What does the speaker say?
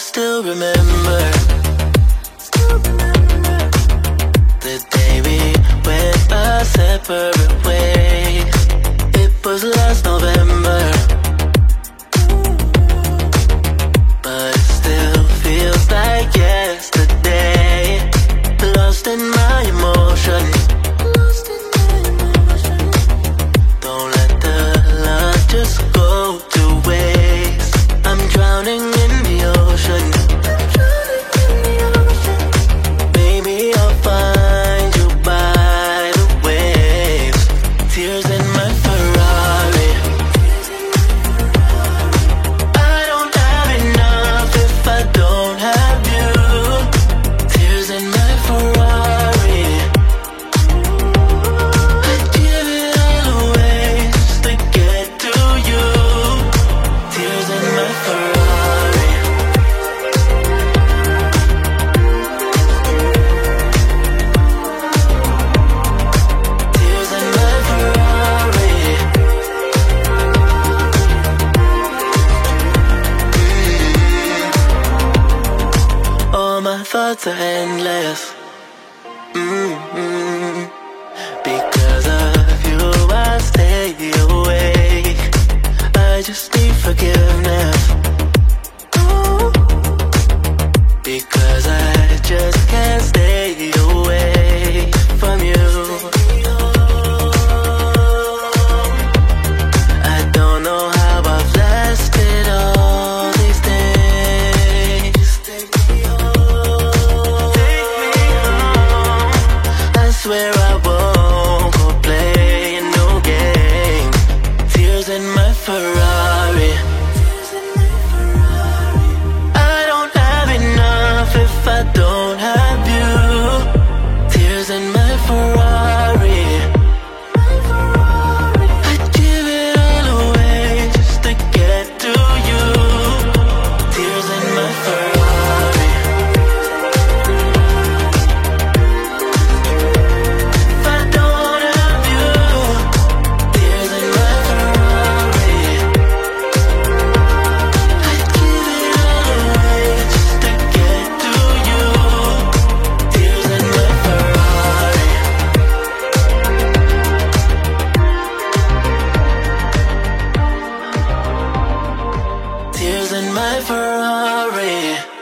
still remember the day we went our separate ways. It was last November, but it still feels like yesterday. Lost in my emotions, don't let the love just go to waste. I'm drowning in the ocean. Maybe I'll find you by the waves. Tears in my Ferrari. I don't have enough if I don't have you. Tears in my Ferrari. I'd give it all away just to get to you. Tears in my Ferrari. Tears in my Ferrari. All my thoughts are endless. Because of you I stay awake. I just need forgiveness. Because I just can't stay away from you. I don't know how I've lasted all these days. Take me home. I swear I won't go play no game. Tears in my Ferrari. I don't have enough if I don't have you. Tears in my Ferrari. I'd give it all away just to get to you. Tears in my Ferrari. If I don't have you, tears in my Ferrari. I'd give it all away just to get to you. Tears in my Ferrari. Tears in my Ferrari.